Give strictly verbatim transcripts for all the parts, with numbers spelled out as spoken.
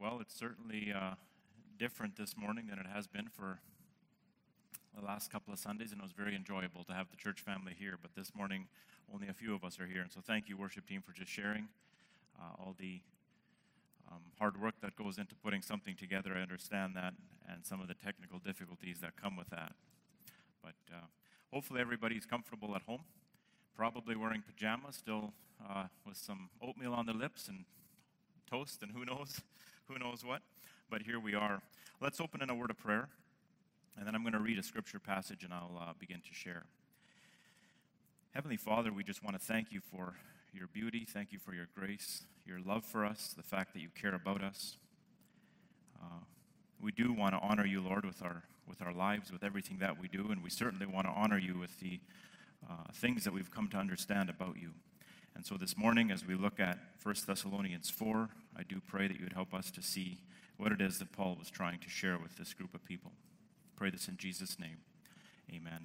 Well, it's certainly uh, different this morning than it has been for the last couple of Sundays, and it was very enjoyable to have the church family here. But this morning, only a few of us are here, and so thank you, worship team, for just sharing uh, all the um, hard work that goes into putting something together. I understand that, and some of the technical difficulties that come with that. But uh, hopefully everybody's comfortable at home, probably wearing pajamas, still uh, with some oatmeal on their lips and toast, and who knows, who knows what. But here we are. Let's open in a word of prayer, and then I'm going to read a scripture passage, and I'll uh, begin to share. Heavenly Father, we just want to thank you for your beauty. Thank you for your grace, your love for us, the fact that you care about us. Uh, we do want to honor you, Lord, with our with our lives, with everything that we do, and we certainly want to honor you with the uh, things that we've come to understand about you. And so this morning, as we look at First Thessalonians four, I do pray that you would help us to see what it is that Paul was trying to share with this group of people. Pray this in Jesus' name. Amen.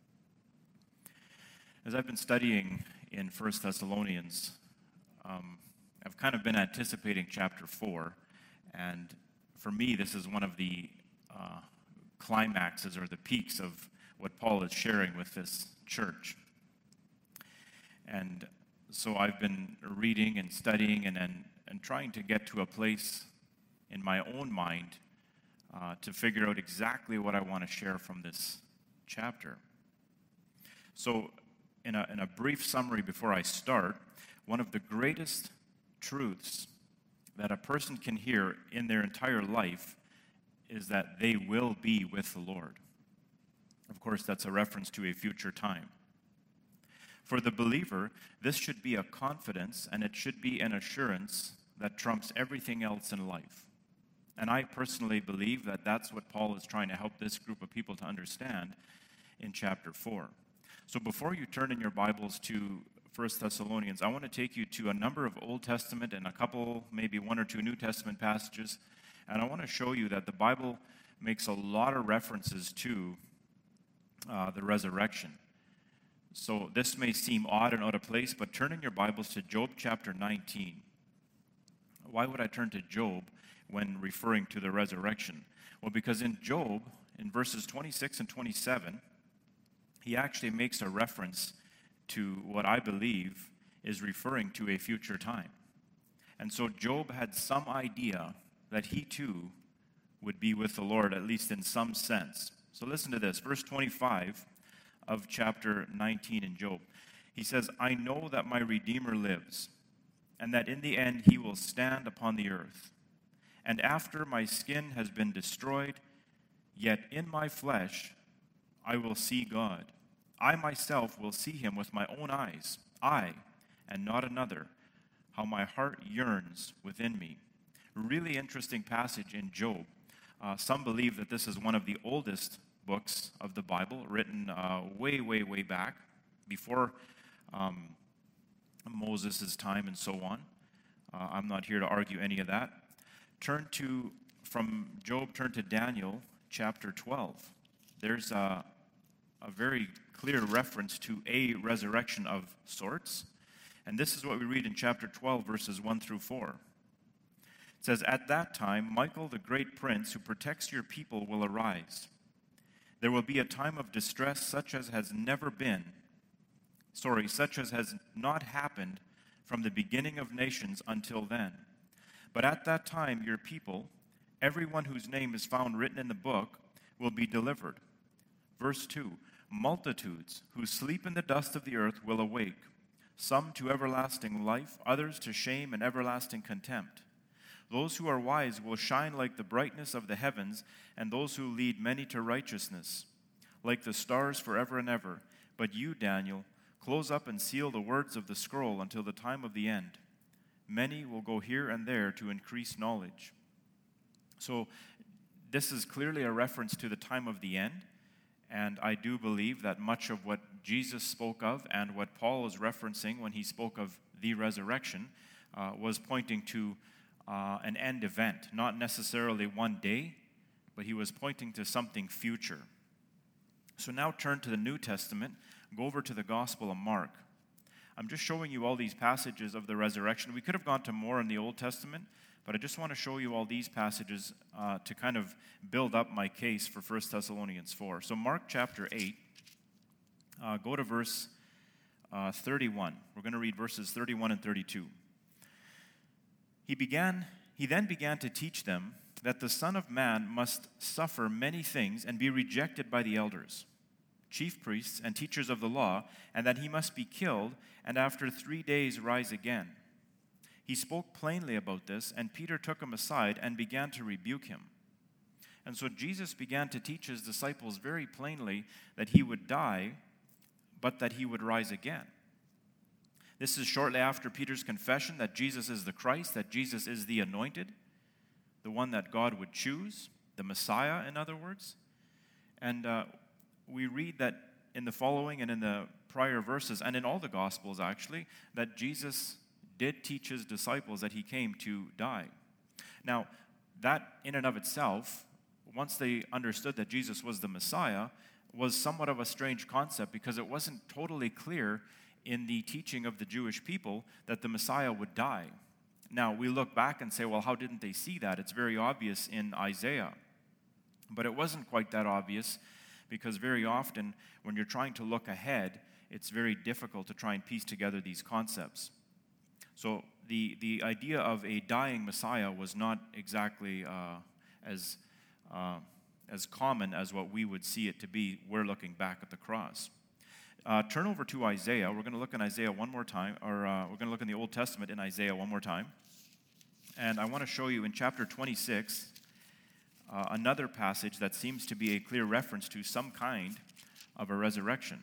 As I've been studying in First Thessalonians, um, I've kind of been anticipating chapter four, and for me, this is one of the uh, climaxes or the peaks of what Paul is sharing with this church. And so I've been reading and studying and, and, and trying to get to a place in my own mind uh, to figure out exactly what I want to share from this chapter. So in a, in a brief summary before I start, one of the greatest truths that a person can hear in their entire life is that they will be with the Lord. Of course, that's a reference to a future time. For the believer, this should be a confidence and it should be an assurance that trumps everything else in life. And I personally believe that that's what Paul is trying to help this group of people to understand in chapter four. So before you turn in your Bibles to First Thessalonians, I want to take you to a number of Old Testament and a couple, maybe one or two New Testament passages. And I want to show you that the Bible makes a lot of references to uh, the resurrection. So this may seem odd and out of place, but turn in your Bibles to Job chapter nineteen. Why would I turn to Job when referring to the resurrection? Well, because in Job, in verses twenty-six and twenty-seven, he actually makes a reference to what I believe is referring to a future time. And so Job had some idea that he too would be with the Lord, at least in some sense. So listen to this, verse twenty-five of chapter nineteen in Job. He says, I know that my Redeemer lives, and that in the end he will stand upon the earth. And after my skin has been destroyed, yet in my flesh I will see God. I myself will see him with my own eyes, I, and not another, how my heart yearns within me. Really interesting passage in Job. Uh, some believe that this is one of the oldest books of the Bible, written uh, way, way, way back, before um, Moses' time and so on. Uh, I'm not here to argue any of that. Turn to, from Job, turn to Daniel chapter twelve. There's a, a very clear reference to a resurrection of sorts. And this is what we read in chapter twelve, verses one through four. It says, At that time, Michael, the great prince who protects your people, will arise. There will be a time of distress such as has never been, sorry, such as has not happened from the beginning of nations until then. But at that time, your people, everyone whose name is found written in the book, will be delivered. Verse two, multitudes who sleep in the dust of the earth will awake, some to everlasting life, others to shame and everlasting contempt. Those who are wise will shine like the brightness of the heavens, and those who lead many to righteousness, like the stars forever and ever. But you, Daniel, close up and seal the words of the scroll until the time of the end. Many will go here and there to increase knowledge. So this is clearly a reference to the time of the end, and I do believe that much of what Jesus spoke of and what Paul is referencing when he spoke of the resurrection uh, was pointing to Uh, an end event, not necessarily one day, but he was pointing to something future. So now turn to the New Testament, go over to the Gospel of Mark. I'm just showing you all these passages of the resurrection. We could have gone to more in the Old Testament, But I just want to show you all these passages uh, to kind of build up my case for First Thessalonians four. So Mark chapter eight, uh, go to verse uh, thirty-one. We're going to read verses thirty-one and thirty-two. He began. He then began to teach them that the Son of Man must suffer many things and be rejected by the elders, chief priests, and teachers of the law, and that he must be killed and after three days rise again. He spoke plainly about this, and Peter took him aside and began to rebuke him. And so Jesus began to teach his disciples very plainly that he would die, but that he would rise again. This is shortly after Peter's confession that Jesus is the Christ, that Jesus is the anointed, the one that God would choose, the Messiah, in other words. And uh, we read that in the following and in the prior verses, and in all the Gospels actually, that Jesus did teach his disciples that he came to die. Now, that in and of itself, once they understood that Jesus was the Messiah, was somewhat of a strange concept because it wasn't totally clear in the teaching of the Jewish people that the Messiah would die. Now, we look back and say, well, how didn't they see that? It's very obvious in Isaiah. But it wasn't quite that obvious because very often when you're trying to look ahead, it's very difficult to try and piece together these concepts. So the, the idea of a dying Messiah was not exactly uh, as, uh, as common as what we would see it to be. We're looking back at the cross. Uh, turn over to Isaiah. We're going to look in Isaiah one more time, or uh, we're going to look in the Old Testament in Isaiah one more time. And I want to show you in chapter twenty-six uh, another passage that seems to be a clear reference to some kind of a resurrection.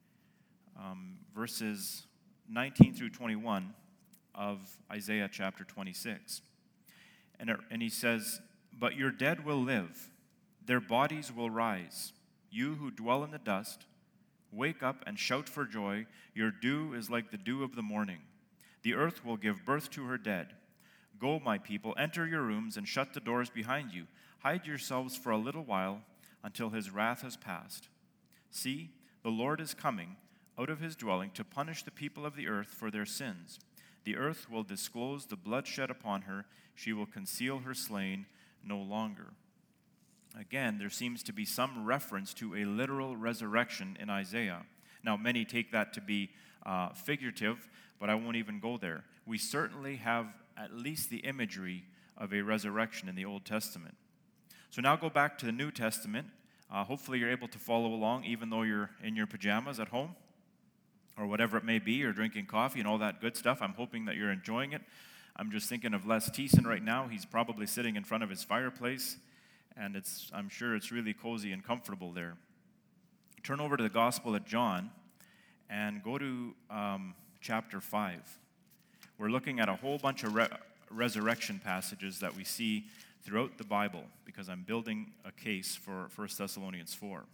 Um, verses nineteen through twenty-one of Isaiah chapter twenty-six. And, it, and he says, "But your dead will live, their bodies will rise. You who dwell in the dust, wake up and shout for joy. Your dew is like the dew of the morning. The earth will give birth to her dead. Go, my people, enter your rooms and shut the doors behind you. Hide yourselves for a little while until his wrath has passed. See, the Lord is coming out of his dwelling to punish the people of the earth for their sins. The earth will disclose the blood shed upon her. She will conceal her slain no longer." Again, there seems to be some reference to a literal resurrection in Isaiah. Now, many take that to be uh, figurative, but I won't even go there. We certainly have at least the imagery of a resurrection in the Old Testament. So now go back to the New Testament. Uh, hopefully you're able to follow along even though you're in your pajamas at home or whatever it may be, or drinking coffee and all that good stuff. I'm hoping that you're enjoying it. I'm just thinking of Les Thiessen right now. He's probably sitting in front of his fireplace, and it's I'm sure it's really cozy and comfortable there. Turn over to the Gospel of John and go to um, chapter five. We're looking at a whole bunch of re- resurrection passages that we see throughout the Bible because I'm building a case for First Thessalonians four.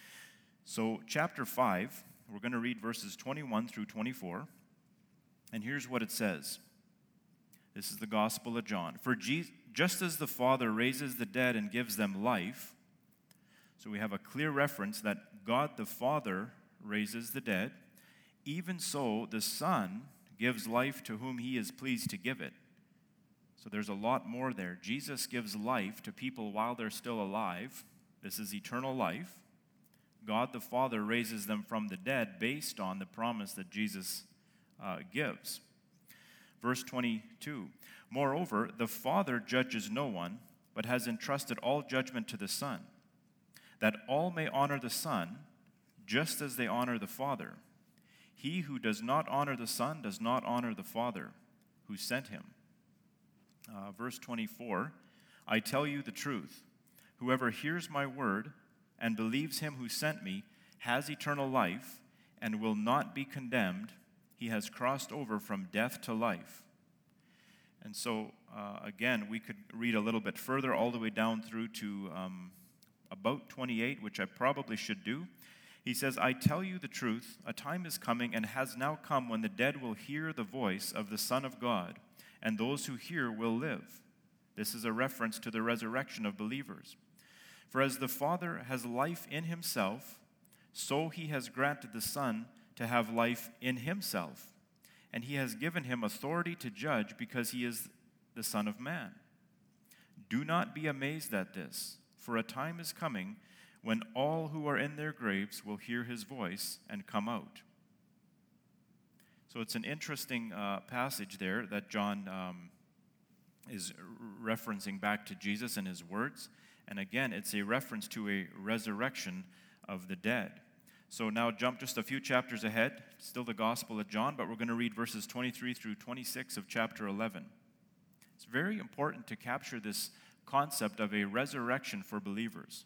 So chapter five, we're going to read verses twenty-one through twenty-four, and here's what it says. This is the Gospel of John. "For Je- just as the Father raises the dead and gives them life," so we have a clear reference that God the Father raises the dead, "even so the Son gives life to whom he is pleased to give it." So there's a lot more there. Jesus gives life to people while they're still alive. This is eternal life. God the Father raises them from the dead based on the promise that Jesus uh, gives. Verse twenty-two, "Moreover, the Father judges no one, but has entrusted all judgment to the Son, that all may honor the Son, just as they honor the Father. He who does not honor the Son does not honor the Father who sent him." Uh, verse twenty-four, "I tell you the truth. Whoever hears my word and believes him who sent me has eternal life and will not be condemned. He has crossed over from death to life." And so, uh, again, we could read a little bit further, all the way down through to um, about twenty-eight, which I probably should do. He says, "I tell you the truth, a time is coming and has now come when the dead will hear the voice of the Son of God, and those who hear will live." This is a reference to the resurrection of believers. "For as the Father has life in himself, so he has granted the Son to have life in himself. And he has given him authority to judge because he is the Son of Man. Do not be amazed at this, for a time is coming when all who are in their graves will hear his voice and come out." So it's an interesting uh, passage there that John um, is referencing back to Jesus and his words. And again, it's a reference to a resurrection of the dead. So now jump just a few chapters ahead, still the Gospel of John, but we're going to read verses twenty-three through twenty-six of chapter eleven. It's very important to capture this concept of a resurrection for believers.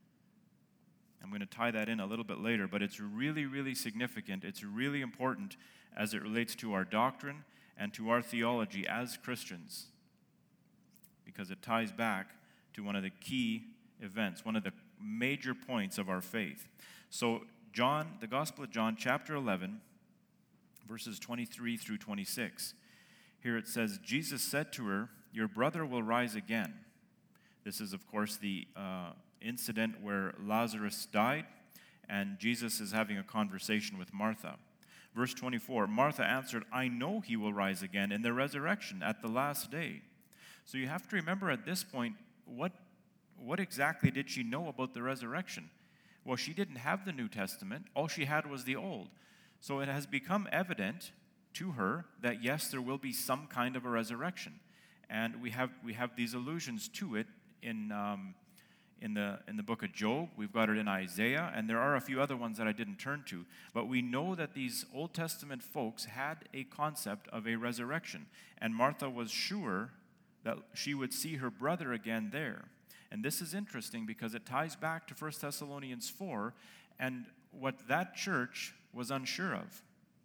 I'm going to tie that in a little bit later, but it's really, really significant. It's really important as it relates to our doctrine and to our theology as Christians, because it ties back to one of the key events, one of the major points of our faith. So John, the Gospel of John, chapter eleven, verses twenty-three through twenty-six. Here it says, "Jesus said to her, 'Your brother will rise again.'" This is, of course, the uh, incident where Lazarus died, and Jesus is having a conversation with Martha. Verse twenty-four, "Martha answered, 'I know he will rise again in the resurrection at the last day.'" So you have to remember at this point, what, what exactly did she know about the resurrection? Well, she didn't have the New Testament. All she had was the Old. So it has become evident to her that, yes, there will be some kind of a resurrection. And we have we have these allusions to it in um, in the in the book of Job. We've got it in Isaiah, and there are a few other ones that I didn't turn to. But we know that these Old Testament folks had a concept of a resurrection. And Martha was sure that she would see her brother again there. And this is interesting because it ties back to First Thessalonians four and what that church was unsure of.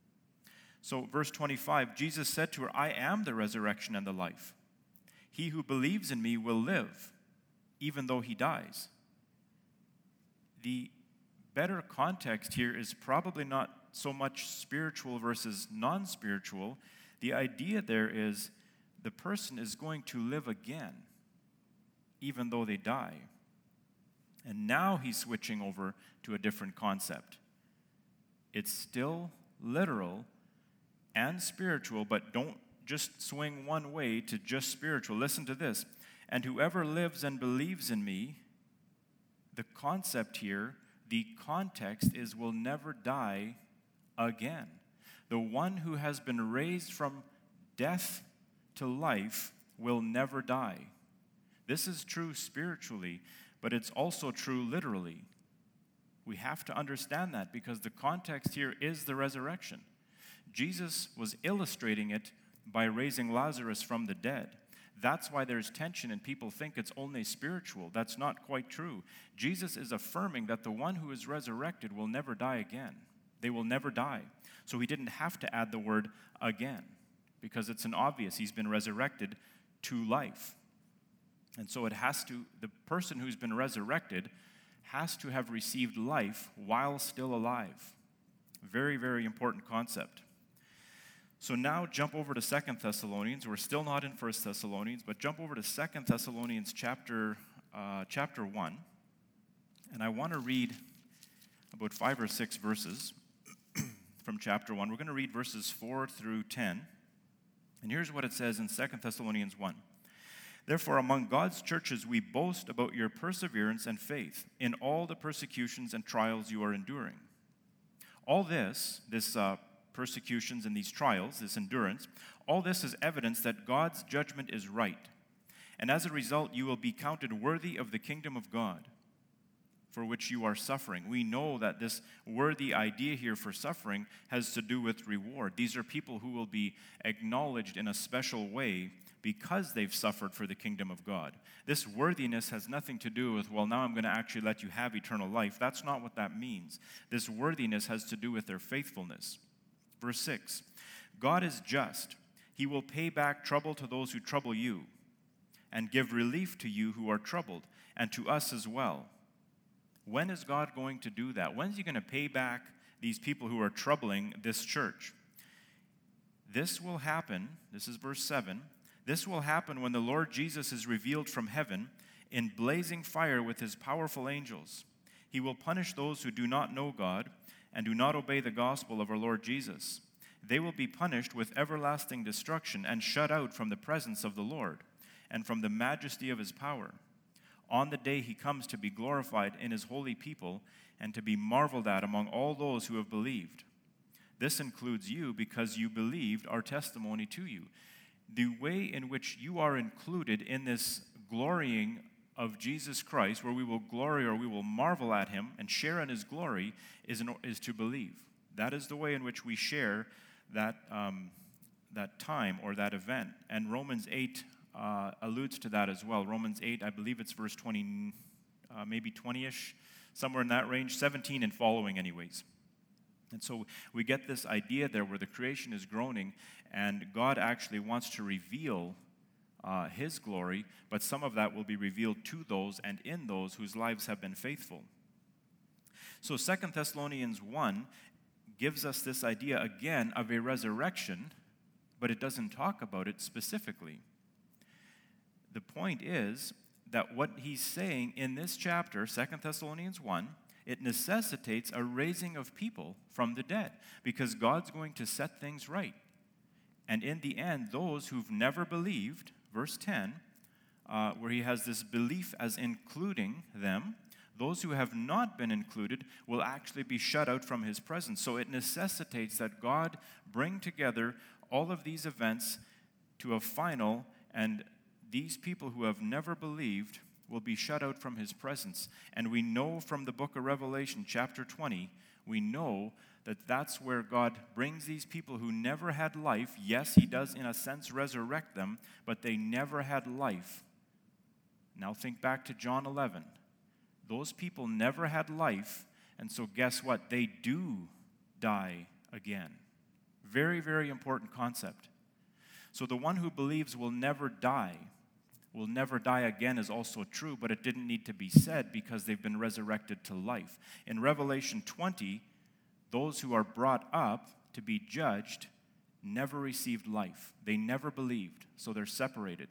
So verse twenty-five, Jesus said to her, "I am the resurrection and the life. He who believes in me will live, even though he dies." The better context here is probably not so much spiritual versus non-spiritual. The idea there is the person is going to live again, even though they die. And now he's switching over to a different concept. It's still literal and spiritual, but don't just swing one way to just spiritual. Listen to this. "And whoever lives and believes in me," the concept here, the context is will never die again. The one who has been raised from death to life will never die. This is true spiritually, but it's also true literally. We have to understand that because the context here is the resurrection. Jesus was illustrating it by raising Lazarus from the dead. That's why there's tension and people think it's only spiritual. That's not quite true. Jesus is affirming that the one who is resurrected will never die again. They will never die. So he didn't have to add the word again because it's an obvious. He's been resurrected to life. And so it has to, the person who's been resurrected has to have received life while still alive. Very, very important concept. So now jump over to Second Thessalonians. We're still not in First Thessalonians, but jump over to Second Thessalonians chapter, uh, chapter one. And I want to read about five or six verses from chapter one. We're going to read verses four through ten. And here's what it says in Second Thessalonians one. "Therefore, among God's churches, we boast about your perseverance and faith in all the persecutions and trials you are enduring." All this, this uh, persecutions and these trials, this endurance, all this is evidence that God's judgment is right. And as a result, you will be counted worthy of the kingdom of God, for which you are suffering. We know that this worthy idea here for suffering has to do with reward. These are people who will be acknowledged in a special way because they've suffered for the kingdom of God. This worthiness has nothing to do with, well, now I'm going to actually let you have eternal life. That's not what that means. This worthiness has to do with their faithfulness. Verse six, "God is just. He will pay back trouble to those who trouble you and give relief to you who are troubled, and to us as well." When is God going to do that? When is he going to pay back these people who are troubling this church? This will happen, this is verse seven, "This will happen when the Lord Jesus is revealed from heaven in blazing fire with his powerful angels. He will punish those who do not know God and do not obey the gospel of our Lord Jesus. They will be punished with everlasting destruction and shut out from the presence of the Lord and from the majesty of his power, on the day he comes to be glorified in his holy people and to be marveled at among all those who have believed. This includes you because you believed our testimony to you. The way in which you are included in this glorying of Jesus Christ, where we will glory or we will marvel at him and share in his glory, is, an, is to believe. That is the way in which we share that, um, that time or that event. And Romans eight uh, alludes to that as well. Romans eight, I believe it's verse twenty, uh, maybe twenty-ish, somewhere in that range, seventeen and following anyways. And so we get this idea there where the creation is groaning, and God actually wants to reveal uh, his glory, but some of that will be revealed to those and in those whose lives have been faithful. So Second Thessalonians one gives us this idea again of a resurrection, but it doesn't talk about it specifically. The point is that what he's saying in this chapter, Second Thessalonians one, it necessitates a raising of people from the dead because God's going to set things right. And in the end, those who've never believed, verse ten, uh, where he has this belief as including them, those who have not been included will actually be shut out from his presence. So it necessitates that God bring together all of these events to a final, and these people who have never believed will be shut out from his presence. And we know from the book of Revelation, chapter twenty, we know that that's where God brings these people who never had life. Yes, he does in a sense resurrect them, but they never had life. Now think back to John eleven. Those people never had life, and so guess what? They do die again. Very, very important concept. So the one who believes will never die, will never die again is also true, but it didn't need to be said because they've been resurrected to life. In Revelation twenty, those who are brought up to be judged never received life. They never believed, so they're separated.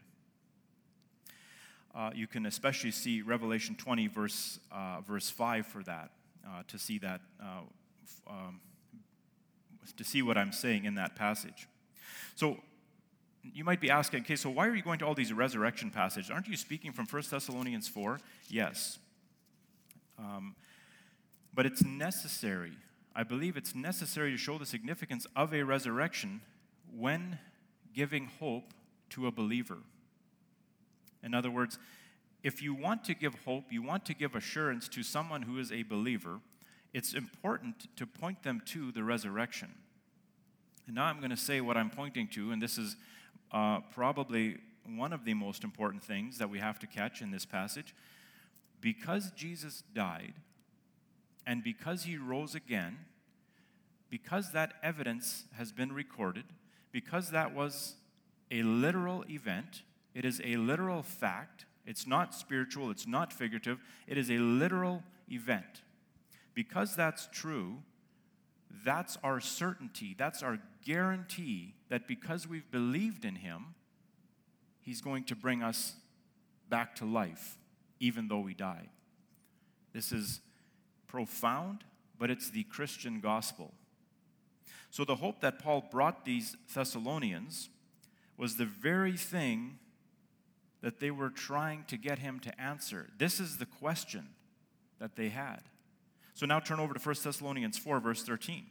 Uh, you can especially see Revelation twenty, verse, uh, verse five for that, uh, to see that, uh, um, to see what I'm saying in that passage. So, you might be asking, okay, so why are you going to all these resurrection passages? Aren't you speaking from First Thessalonians four? Yes. Um, but it's necessary. I believe it's necessary to show the significance of a resurrection when giving hope to a believer. In other words, if you want to give hope, you want to give assurance to someone who is a believer, it's important to point them to the resurrection. And now I'm going to say what I'm pointing to, and this is Uh, probably one of the most important things that we have to catch in this passage. Because Jesus died, and because he rose again, because that evidence has been recorded, because that was a literal event, it is a literal fact, it's not spiritual, it's not figurative, it is a literal event. Because that's true, that's our certainty, that's our guarantee that because we've believed in him, he's going to bring us back to life, even though we die. This is profound, but it's the Christian gospel. So the hope that Paul brought these Thessalonians was the very thing that they were trying to get him to answer. This is the question that they had. So now turn over to First Thessalonians four, verse thirteen.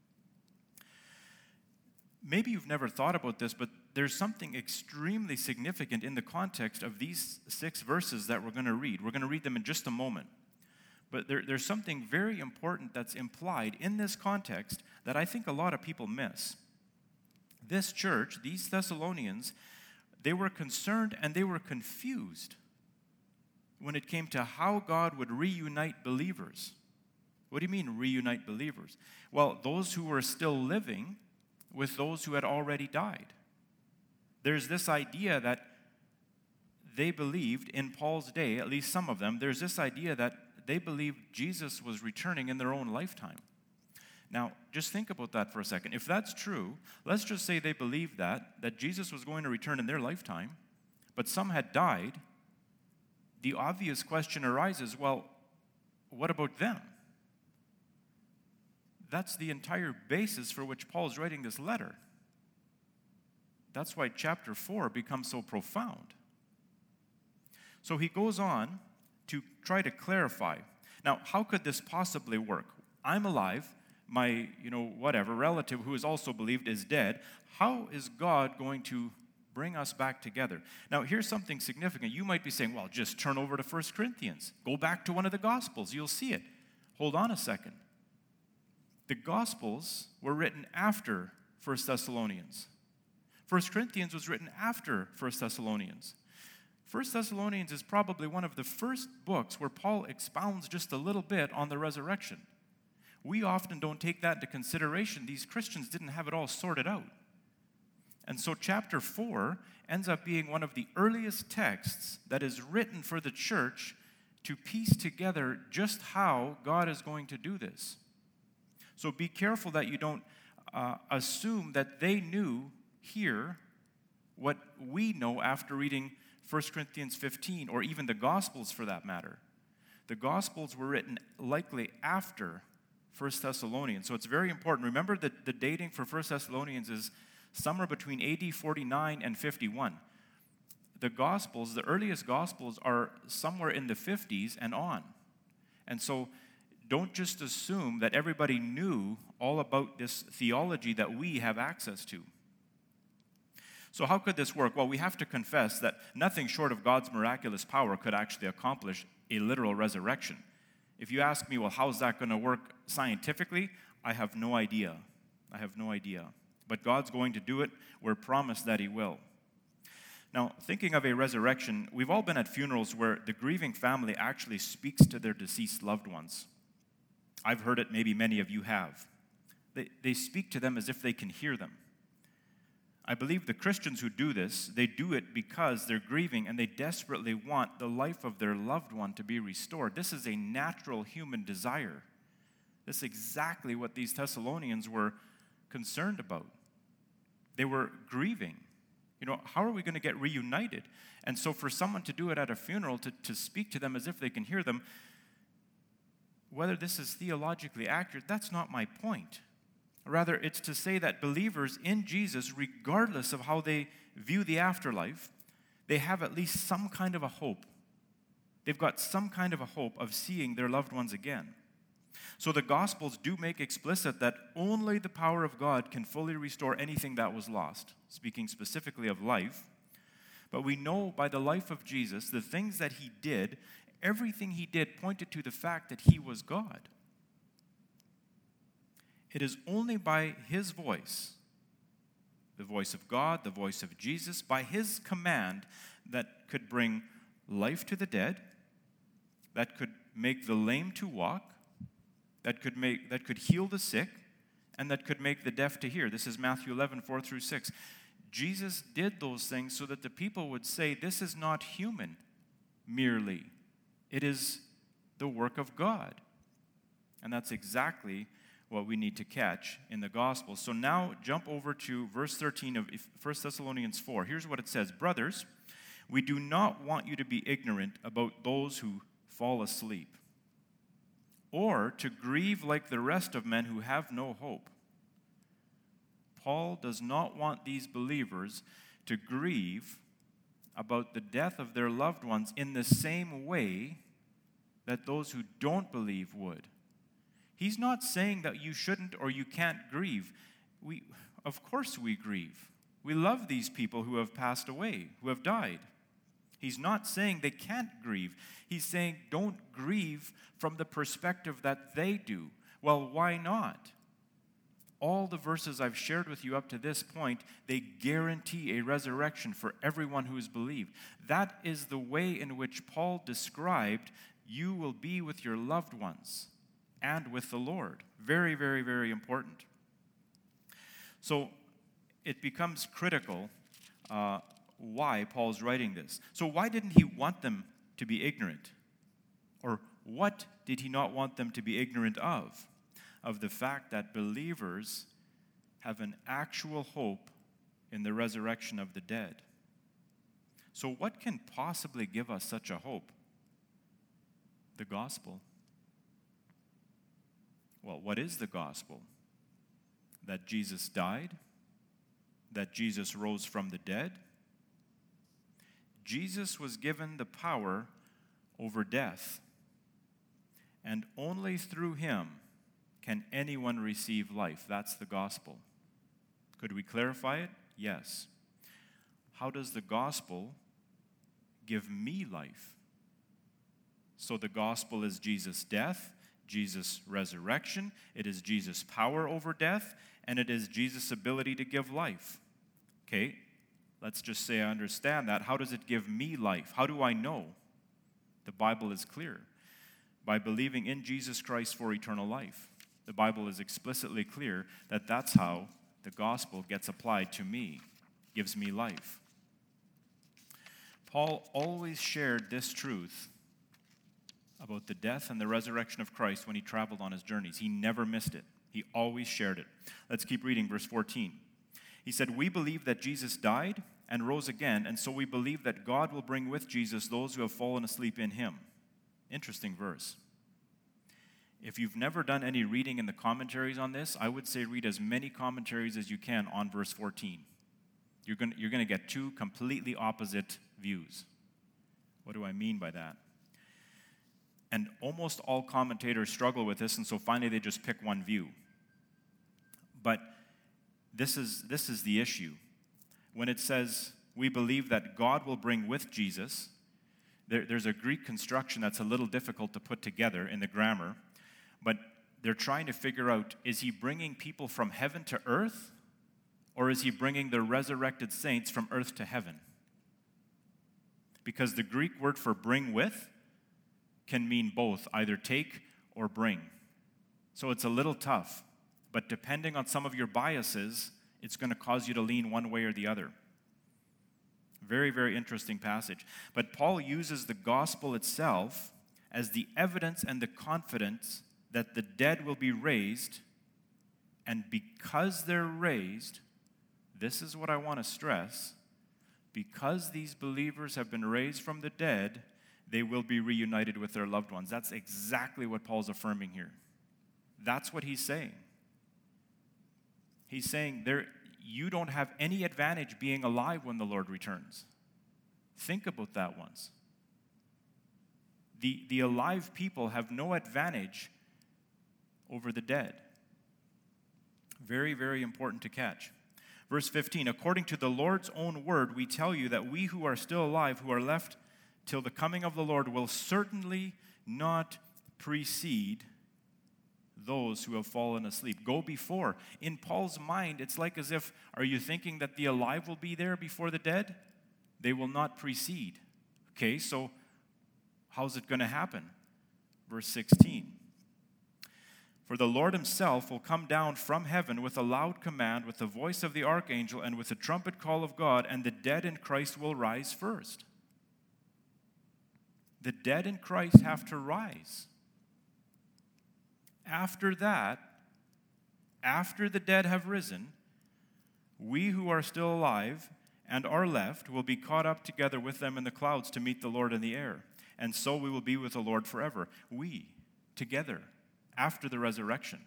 Maybe you've never thought about this, but there's something extremely significant in the context of these six verses that we're going to read. We're going to read them in just a moment. But there, there's something very important that's implied in this context that I think a lot of people miss. This church, these Thessalonians, they were concerned and they were confused when it came to how God would reunite believers. What do you mean, reunite believers? Well, those who were still living with those who had already died. There's this idea that they believed in Paul's day, at least some of them, there's this idea that they believed Jesus was returning in their own lifetime. Now, just think about that for a second. If that's true, let's just say they believed that, that Jesus was going to return in their lifetime, but some had died. The obvious question arises, well, what about them? That's the entire basis for which Paul's writing this letter. That's why chapter four becomes so profound. So he goes on to try to clarify. Now, how could this possibly work? I'm alive. My, you know, whatever, relative who is also believed is dead. How is God going to bring us back together? Now, here's something significant. You might be saying, well, just turn over to First Corinthians. Go back to one of the Gospels. You'll see it. Hold on a second. The Gospels were written after First Thessalonians. First Corinthians was written after First Thessalonians. First Thessalonians is probably one of the first books where Paul expounds just a little bit on the resurrection. We often don't take that into consideration. These Christians didn't have it all sorted out. And so chapter four ends up being one of the earliest texts that is written for the church to piece together just how God is going to do this. So be careful that you don't uh, assume that they knew here what we know after reading First Corinthians fifteen, or even the Gospels for that matter. The Gospels were written likely after First Thessalonians. So it's very important. Remember that the dating for First Thessalonians is somewhere between A D forty-nine and fifty-one. The Gospels, the earliest Gospels, are somewhere in the fifties and on. And so don't just assume that everybody knew all about this theology that we have access to. So how could this work? Well, we have to confess that nothing short of God's miraculous power could actually accomplish a literal resurrection. If you ask me, well, how's that going to work scientifically? I have no idea. I have no idea. But God's going to do it. We're promised that He will. Now, thinking of a resurrection, we've all been at funerals where the grieving family actually speaks to their deceased loved ones. I've heard it, maybe many of you have. They, they speak to them as if they can hear them. I believe the Christians who do this, they do it because they're grieving and they desperately want the life of their loved one to be restored. This is a natural human desire. This is exactly what these Thessalonians were concerned about. They were grieving. You know, how are we going to get reunited? And so for someone to do it at a funeral, to, to speak to them as if they can hear them, whether this is theologically accurate, that's not my point. Rather, it's to say that believers in Jesus, regardless of how they view the afterlife, they have at least some kind of a hope. They've got some kind of a hope of seeing their loved ones again. So the Gospels do make explicit that only the power of God can fully restore anything that was lost, speaking specifically of life. But we know by the life of Jesus, the things that He did, everything He did pointed to the fact that He was God. It is only by His voice, the voice of God, the voice of Jesus, by His command that could bring life to the dead, that could make the lame to walk, that could make that could heal the sick, and that could make the deaf to hear. This is Matthew eleven, four through six. Jesus did those things so that the people would say, this is not human merely. It is the work of God. And that's exactly what we need to catch in the gospel. So now jump over to verse thirteen of First Thessalonians four. Here's what it says. Brothers, we do not want you to be ignorant about those who fall asleep, or to grieve like the rest of men who have no hope. Paul does not want these believers to grieve about the death of their loved ones in the same way that those who don't believe would. He's not saying that you shouldn't or you can't grieve. We, of course we grieve. We love these people who have passed away, who have died. He's not saying they can't grieve. He's saying don't grieve from the perspective that they do. Well, why not? All the verses I've shared with you up to this point, they guarantee a resurrection for everyone who has believed. That is the way in which Paul described you will be with your loved ones and with the Lord. Very, very, very important. So it becomes critical uh, why Paul's writing this. So why didn't he want them to be ignorant? Or what did he not want them to be ignorant of? Of the fact that believers have an actual hope in the resurrection of the dead. So what can possibly give us such a hope? The gospel. Well, what is the gospel? That Jesus died, that Jesus rose from the dead. Jesus was given the power over death, and only through him can anyone receive life. That's the gospel. Could we clarify it? Yes. How does the gospel give me life? So the gospel is Jesus' death, Jesus' resurrection, it is Jesus' power over death, and it is Jesus' ability to give life. Okay, let's just say I understand that. How does it give me life? How do I know? The Bible is clear. By believing in Jesus Christ for eternal life. The Bible is explicitly clear that that's how the gospel gets applied to me, gives me life. Paul always shared this truth about the death and the resurrection of Christ when he traveled on his journeys. He never missed it. He always shared it. Let's keep reading verse fourteen. He said, "We believe that Jesus died and rose again, and so we believe that God will bring with Jesus those who have fallen asleep in him." Interesting verse. If you've never done any reading in the commentaries on this, I would say read as many commentaries as you can on verse fourteen. You're going you're going to get two completely opposite views. What do I mean by that? And almost all commentators struggle with this, and so finally they just pick one view. But this is this is the issue. When it says, we believe that God will bring with Jesus, there, there's a Greek construction that's a little difficult to put together in the grammar, but they're trying to figure out, is he bringing people from heaven to earth, or is he bringing the resurrected saints from earth to heaven? Because the Greek word for bring with can mean both, either take or bring. So it's a little tough, but depending on some of your biases, it's going to cause you to lean one way or the other. Very, very interesting passage. But Paul uses the gospel itself as the evidence and the confidence that the dead will be raised, and because they're raised, this is what I want to stress, because these believers have been raised from the dead, they will be reunited with their loved ones. That's exactly what Paul's affirming here. That's what he's saying. He's saying there, you don't have any advantage being alive when the Lord returns. Think about that once. The, the alive people have no advantage over the dead. Very, very important to catch. Verse fifteen, according to the Lord's own word, we tell you that we who are still alive, who are left till the coming of the Lord, will certainly not precede those who have fallen asleep. Go before. In Paul's mind, it's like as if, are you thinking that the alive will be there before the dead? They will not precede. Okay, so how's it going to happen? Verse sixteen. For the Lord himself will come down from heaven with a loud command, with the voice of the archangel, and with the trumpet call of God, and the dead in Christ will rise first. The dead in Christ have to rise. After that, after the dead have risen, we who are still alive and are left will be caught up together with them in the clouds to meet the Lord in the air. And so we will be with the Lord forever. We, together, after the resurrection.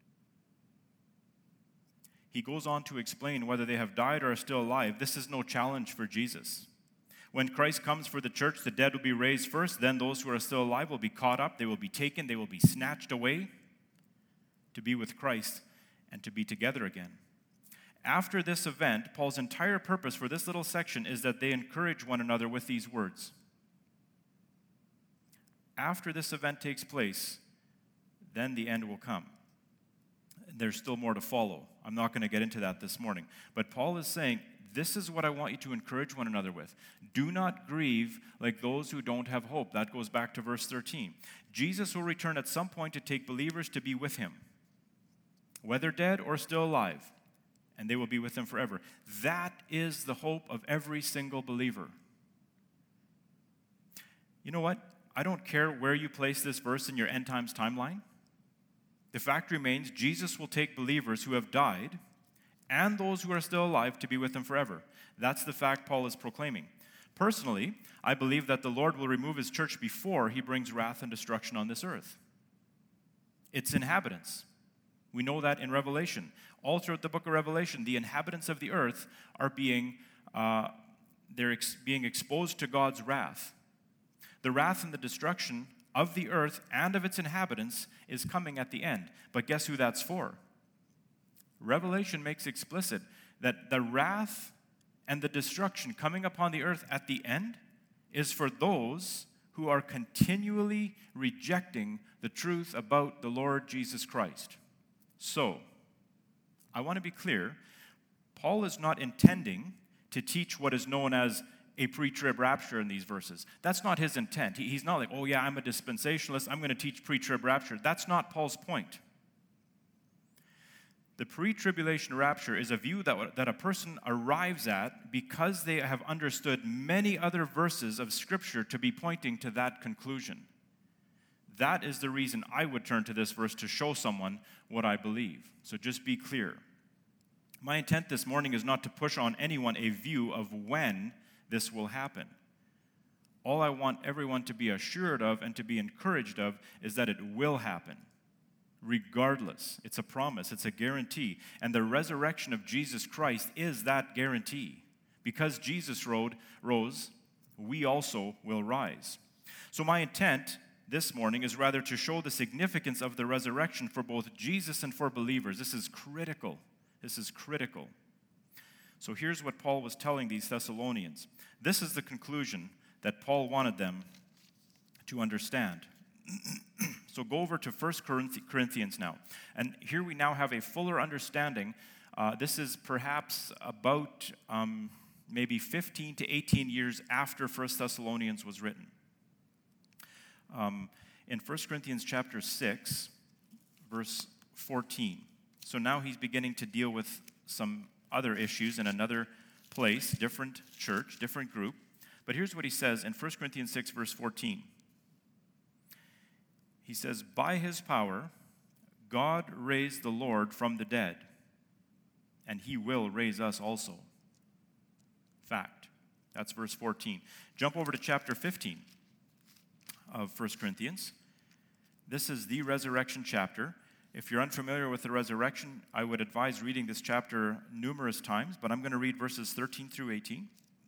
He goes on to explain whether they have died or are still alive. This is no challenge for Jesus. When Christ comes for the church, the dead will be raised first. Then those who are still alive will be caught up. They will be taken. They will be snatched away to be with Christ and to be together again. After this event, Paul's entire purpose for this little section is that they encourage one another with these words. After this event takes place, then the end will come. There's still more to follow. I'm not going to get into that this morning. But Paul is saying, this is what I want you to encourage one another with. Do not grieve like those who don't have hope. That goes back to verse thirteen. Jesus will return at some point to take believers to be with him, whether dead or still alive, and they will be with him forever. That is the hope of every single believer. You know what? I don't care where you place this verse in your end times timeline. The fact remains, Jesus will take believers who have died and those who are still alive to be with him forever. That's the fact Paul is proclaiming. Personally, I believe that the Lord will remove his church before he brings wrath and destruction on this earth. Its inhabitants. We know that in Revelation. All throughout the book of Revelation, the inhabitants of the earth are being, uh, they're ex- being exposed to God's wrath. The wrath and the destruction of the earth and of its inhabitants is coming at the end. But guess who that's for? Revelation makes explicit that the wrath and the destruction coming upon the earth at the end is for those who are continually rejecting the truth about the Lord Jesus Christ. So, I want to be clear, Paul is not intending to teach what is known as a pre-trib rapture in these verses. That's not his intent. He, he's not like, oh yeah, I'm a dispensationalist, I'm going to teach pre-trib rapture. That's not Paul's point. The pre-tribulation rapture is a view that, that a person arrives at because they have understood many other verses of Scripture to be pointing to that conclusion. That is the reason I would turn to this verse to show someone what I believe. So just be clear. My intent this morning is not to push on anyone a view of when this will happen. All I want everyone to be assured of and to be encouraged of is that it will happen. Regardless, it's a promise, it's a guarantee. And the resurrection of Jesus Christ is that guarantee. Because Jesus rode, rose, we also will rise. So my intent this morning is rather to show the significance of the resurrection for both Jesus and for believers. This is critical. This is critical. So here's what Paul was telling these Thessalonians. This is the conclusion that Paul wanted them to understand. So go over to First Corinthians now. And here we now have a fuller understanding. Uh, this is perhaps about um, maybe fifteen to eighteen years after First Thessalonians was written. Um, in First Corinthians chapter six, verse fourteen. So now he's beginning to deal with some other issues in another place, different church, different group. But here's what he says in First Corinthians six, verse fourteen. He says, by his power, God raised the Lord from the dead, and he will raise us also. Fact. That's verse fourteen. Jump over to chapter fifteen of First Corinthians. This is the resurrection chapter. If you're unfamiliar with the resurrection, I would advise reading this chapter numerous times, but I'm going to read verses thirteen through eighteen.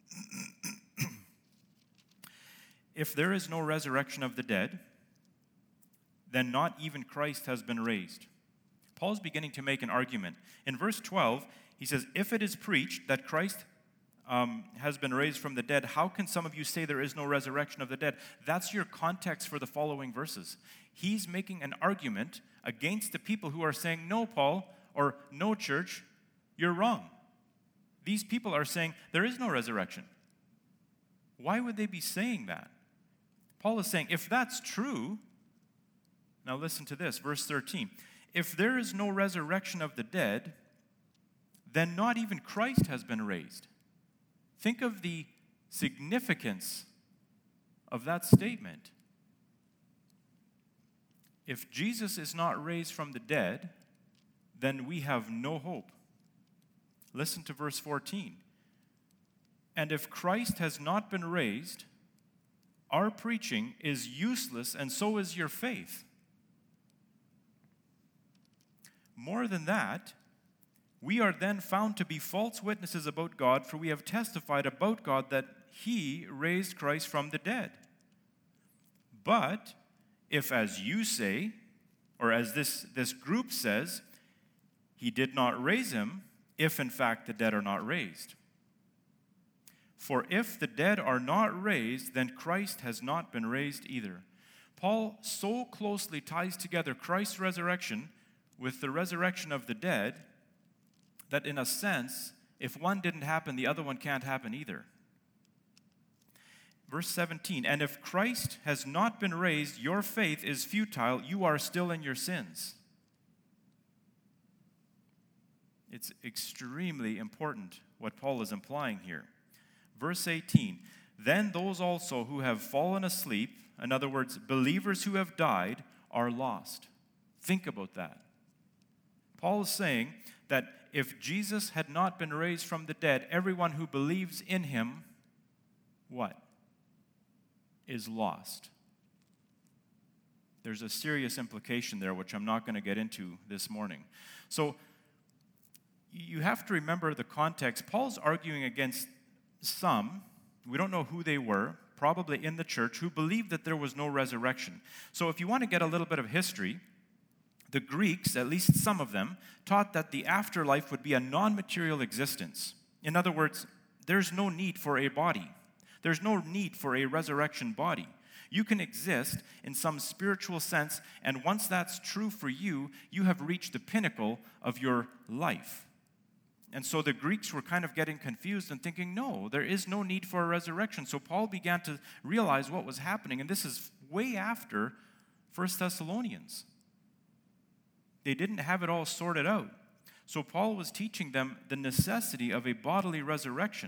If there is no resurrection of the dead, then not even Christ has been raised. Paul's beginning to make an argument. In verse twelve, he says, if it is preached that Christ um, has been raised from the dead, how can some of you say there is no resurrection of the dead? That's your context for the following verses. He's making an argument against the people who are saying, no, Paul, or no, church, you're wrong. These people are saying there is no resurrection. Why would they be saying that? Paul is saying, if that's true, now listen to this, verse thirteen. If there is no resurrection of the dead, then not even Christ has been raised. Think of the significance of that statement. If Jesus is not raised from the dead, then we have no hope. Listen to verse fourteen. And if Christ has not been raised, our preaching is useless, and so is your faith. More than that, we are then found to be false witnesses about God, for we have testified about God that he raised Christ from the dead. But if, as you say, or as this, this group says, he did not raise him, if in fact the dead are not raised. For if the dead are not raised, then Christ has not been raised either. Paul so closely ties together Christ's resurrection with the resurrection of the dead that in a sense, if one didn't happen, the other one can't happen either. Verse seventeen, and if Christ has not been raised, your faith is futile, you are still in your sins. It's extremely important what Paul is implying here. Verse eighteen, then those also who have fallen asleep, in other words, believers who have died, are lost. Think about that. Paul is saying that if Jesus had not been raised from the dead, everyone who believes in him, what? Is lost. There's a serious implication there, which I'm not going to get into this morning. So, you have to remember the context. Paul's arguing against some We don't know who they were, probably in the church, who believed that there was no resurrection. So if you want to get a little bit of history, the Greeks, at least some of them, taught that the afterlife would be a non-material existence. In other words, there's no need for a body. There's no need for a resurrection body. You can exist in some spiritual sense, and once that's true for you, you have reached the pinnacle of your life. And so the Greeks were kind of getting confused and thinking, no, there is no need for a resurrection. So Paul began to realize what was happening, and this is way after First Thessalonians. They didn't have it all sorted out. So Paul was teaching them the necessity of a bodily resurrection.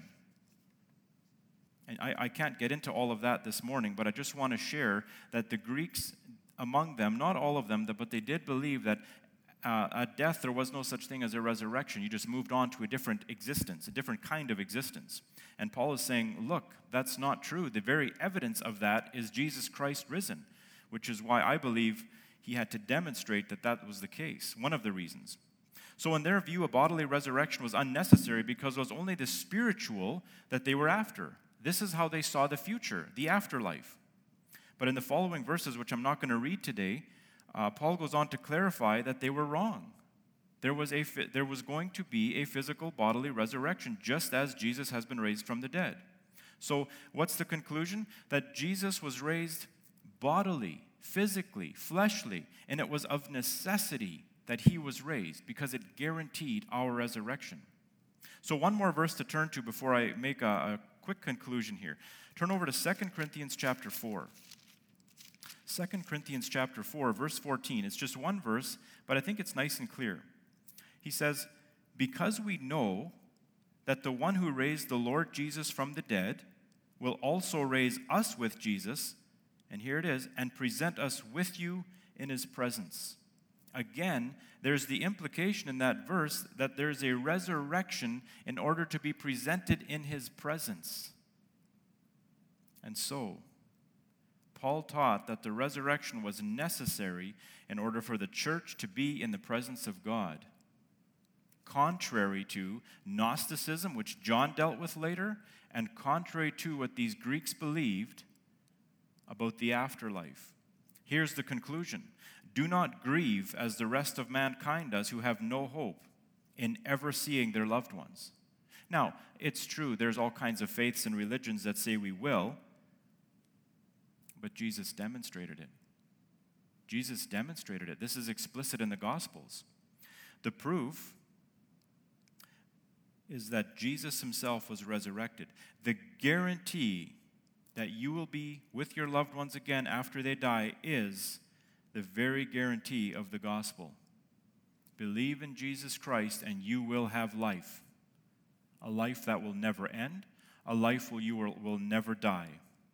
And I, I can't get into all of that this morning, but I just want to share that the Greeks among them, not all of them, but they did believe that uh, at death there was no such thing as a resurrection. You just moved on to a different existence, a different kind of existence. And Paul is saying, look, that's not true. The very evidence of that is Jesus Christ risen, which is why I believe he had to demonstrate that that was the case, one of the reasons. So in their view, a bodily resurrection was unnecessary because it was only the spiritual that they were after. This is how they saw the future, the afterlife. But in the following verses, which I'm not going to read today, uh, Paul goes on to clarify that they were wrong. There was, a, there was going to be a physical bodily resurrection, just as Jesus has been raised from the dead. So what's the conclusion? That Jesus was raised bodily, physically, fleshly, and it was of necessity that he was raised because it guaranteed our resurrection. So one more verse to turn to before I make a, a quick conclusion here. Turn over to Second Corinthians chapter four. Second Corinthians chapter four, verse fourteen. It's just one verse, but I think it's nice and clear. He says, because we know that the one who raised the Lord Jesus from the dead will also raise us with Jesus, and here it is, and present us with you in his presence. Again, there's the implication in that verse that there's a resurrection in order to be presented in his presence. And so, Paul taught that the resurrection was necessary in order for the church to be in the presence of God. Contrary to Gnosticism, which John dealt with later, and contrary to what these Greeks believed about the afterlife. Here's the conclusion. Do not grieve as the rest of mankind does, who have no hope in ever seeing their loved ones. Now, it's true, there's all kinds of faiths and religions that say we will, but Jesus demonstrated it. Jesus demonstrated it. This is explicit in the Gospels. The proof is that Jesus himself was resurrected. The guarantee that you will be with your loved ones again after they die is the very guarantee of the gospel. Believe in Jesus Christ and you will have life. A life that will never end. A life where you will, will never die.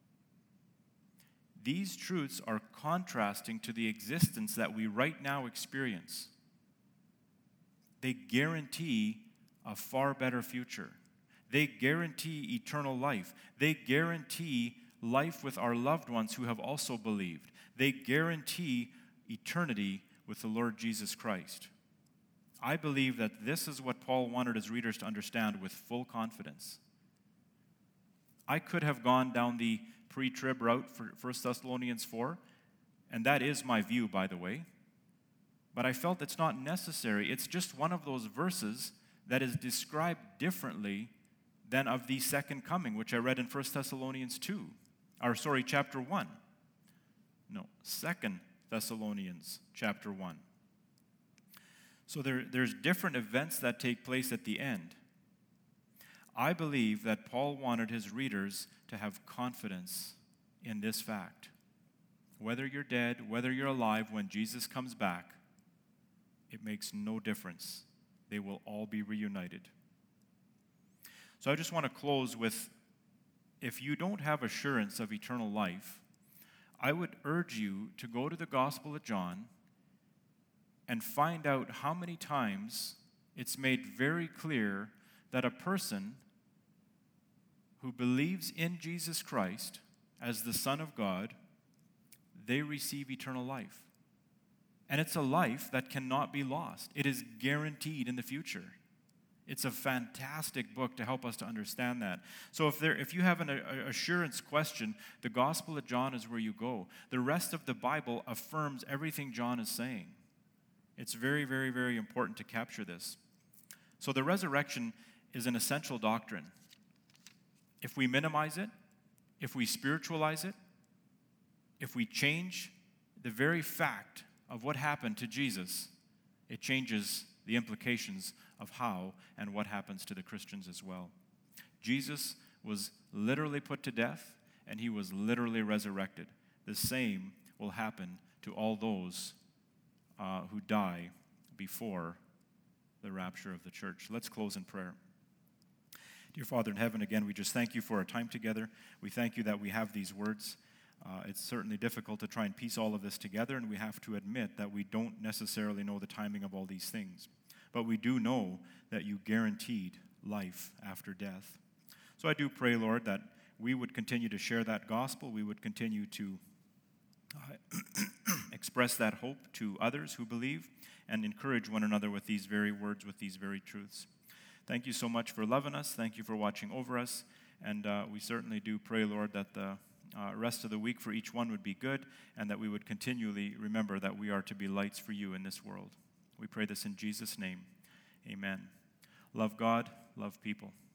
These truths are contrasting to the existence that we right now experience. They guarantee a far better future. They guarantee eternal life. They guarantee life with our loved ones who have also believed. They guarantee eternity with the Lord Jesus Christ. I believe that this is what Paul wanted his readers to understand with full confidence. I could have gone down the pre-trib route for First Thessalonians four, and that is my view, by the way. But I felt it's not necessary. It's just one of those verses that is described differently than of the second coming, which I read in First Thessalonians two, or sorry, chapter one. No, Second Thessalonians chapter one. So there, there's different events that take place at the end. I believe that Paul wanted his readers to have confidence in this fact. Whether you're dead, whether you're alive, when Jesus comes back, it makes no difference. They will all be reunited. So I just want to close with, if you don't have assurance of eternal life, I would urge you to go to the Gospel of John and find out how many times it's made very clear that a person who believes in Jesus Christ as the Son of God, they receive eternal life. And it's a life that cannot be lost. It is guaranteed in the future. It's a fantastic book to help us to understand that. So if there, if you have an a, assurance question, the Gospel of John is where you go. The rest of the Bible affirms everything John is saying. It's very, very, very important to capture this. So the resurrection is an essential doctrine. If we minimize it, if we spiritualize it, if we change the very fact of what happened to Jesus, it changes the implications of how and what happens to the Christians as well. Jesus was literally put to death, and he was literally resurrected. The same will happen to all those uh, who die before the rapture of the church. Let's close in prayer. Dear Father in heaven, again, we just thank you for our time together. We thank you that we have these words. Uh, it's certainly difficult to try and piece all of this together, and we have to admit that we don't necessarily know the timing of all these things. But we do know that you guaranteed life after death. So I do pray, Lord, that we would continue to share that gospel. We would continue to uh, express that hope to others who believe and encourage one another with these very words, with these very truths. Thank you so much for loving us. Thank you for watching over us. And uh, we certainly do pray, Lord, that the uh, rest of the week for each one would be good, and that we would continually remember that we are to be lights for you in this world. We pray this in Jesus' name. Amen. Love God, love people.